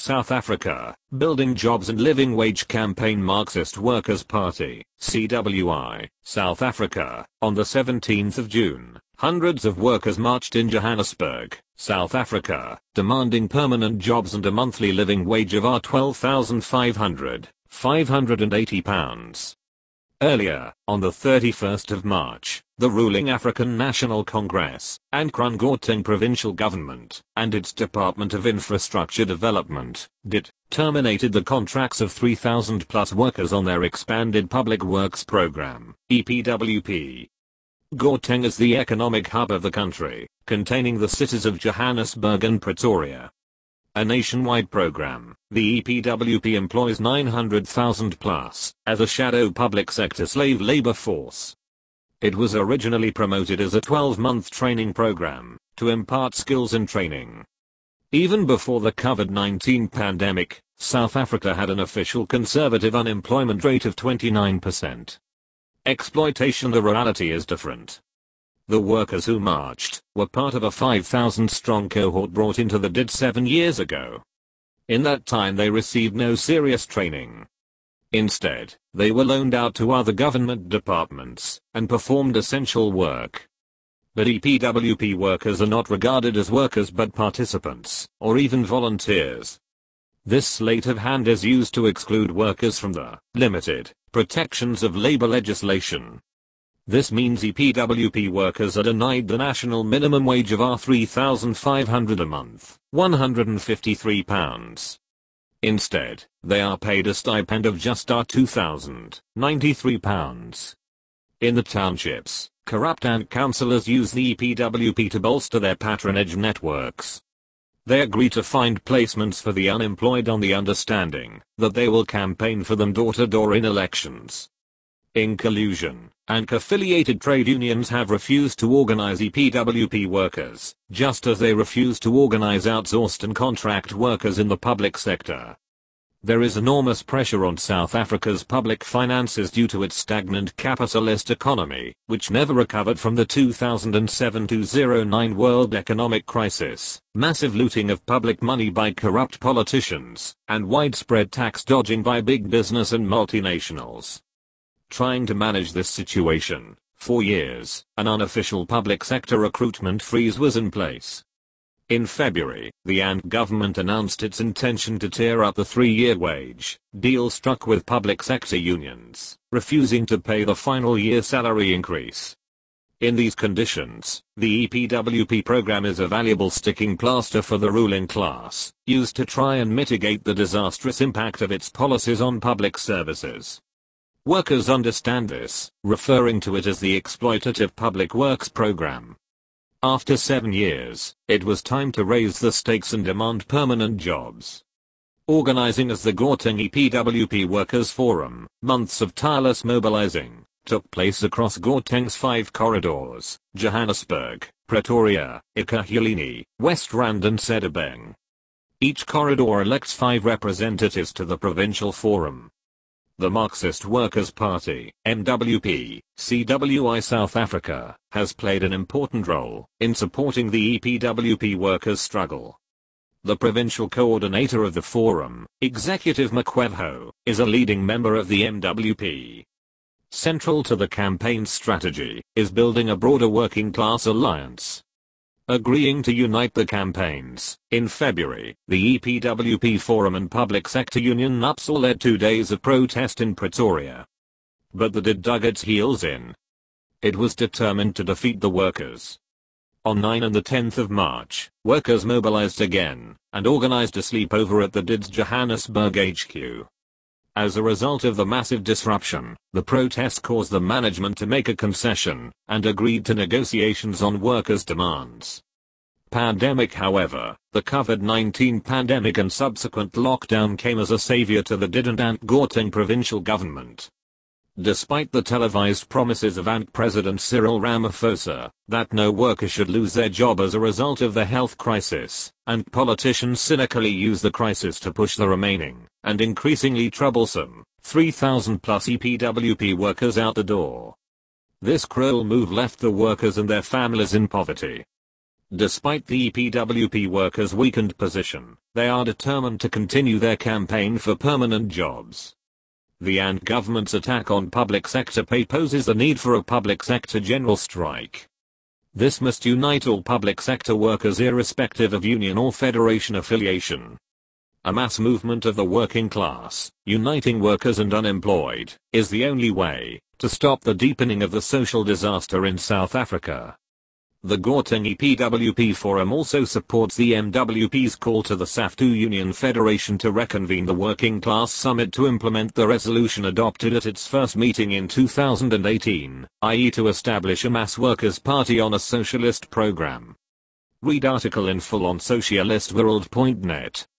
South Africa, Building Jobs and Living Wage Campaign Marxist Workers' Party, CWI, South Africa. On the 17th of June, hundreds of workers marched in Johannesburg, South Africa, demanding permanent jobs and a monthly living wage of £12,580. Earlier, on the 31st of March, the ruling African National Congress, and Gauteng Provincial Government, and its Department of Infrastructure Development, DIT, terminated the contracts of 3,000 plus workers on their expanded Public Works Program, EPWP. Gauteng is the economic hub of the country, containing the cities of Johannesburg and Pretoria. A nationwide program, the EPWP employs 900,000 plus, as a shadow public sector slave labor force. It was originally promoted as a 12-month training program, to impart skills and training. Even before the COVID-19 pandemic, South Africa had an official conservative unemployment rate of 29%. Exploitation. The reality is different. The workers who marched were part of a 5,000-strong cohort brought into the DID 7 years ago. In that time they received no serious training. Instead, they were loaned out to other government departments and performed essential work. But EPWP workers are not regarded as workers but participants, or even volunteers. This sleight of hand is used to exclude workers from the limited protections of labor legislation. This means EPWP workers are denied the national minimum wage of R3,500 a month, £153. Instead, they are paid a stipend of just £2,093. In the townships, corrupt ant councillors use the EPWP to bolster their patronage networks. They agree to find placements for the unemployed on the understanding that they will campaign for them door-to-door in elections. In collusion, ANC-affiliated trade unions have refused to organize EPWP workers, just as they refuse to organize outsourced and contract workers in the public sector. There is enormous pressure on South Africa's public finances due to its stagnant capitalist economy, which never recovered from the 2007-2009 world economic crisis, massive looting of public money by corrupt politicians, and widespread tax dodging by big business and multinationals. Trying to manage this situation, for years, an unofficial public sector recruitment freeze was in place. In February, the ANC government announced its intention to tear up the 3-year wage deal struck with public sector unions, refusing to pay the final year salary increase. In these conditions, the EPWP program is a valuable sticking plaster for the ruling class, used to try and mitigate the disastrous impact of its policies on public services. Workers understand this, referring to it as the exploitative Public Works Program. After 7 years, it was time to raise the stakes and demand permanent jobs. Organizing as the Gauteng EPWP Workers Forum, months of tireless mobilizing took place across Gauteng's 5 corridors: Johannesburg, Pretoria, eKurhuleni, West Rand and Sedibeng. Each corridor elects 5 representatives to the Provincial Forum. The Marxist Workers' Party, MWP, CWI South Africa, has played an important role in supporting the EPWP workers' struggle. The provincial coordinator of the forum, Executive Mqwebho, is a leading member of the MWP. Central to the campaign's strategy is building a broader working class alliance. Agreeing to unite the campaigns, in February, the EPWP Forum and Public Sector Union NUPSAL led 2 days of protest in Pretoria. But the DID dug its heels in. It was determined to defeat the workers. On 9 and the 10th of March, workers mobilized again, and organized a sleepover at the DID's Johannesburg HQ. As a result of the massive disruption, the protest caused the management to make a concession, and agreed to negotiations on workers' demands. Pandemic. However, the COVID-19 pandemic and subsequent lockdown came as a savior to the DID and ANC Gauteng provincial government. Despite the televised promises of ANC President Cyril Ramaphosa that no worker should lose their job as a result of the health crisis, ANC politicians cynically use the crisis to push the remaining, and increasingly troublesome, 3,000 plus EPWP workers out the door. This cruel move left the workers and their families in poverty. Despite the EPWP workers' weakened position, they are determined to continue their campaign for permanent jobs. The ANT government's attack on public sector pay poses the need for a public sector general strike. This must unite all public sector workers irrespective of union or federation affiliation. A mass movement of the working class, uniting workers and unemployed, is the only way to stop the deepening of the social disaster in South Africa. The Gauteng EPWP Forum also supports the MWP's call to the SAFTU Union Federation to reconvene the Working Class Summit to implement the resolution adopted at its first meeting in 2018, i.e. to establish a mass workers' party on a socialist program. Read article in full on socialistworld.net.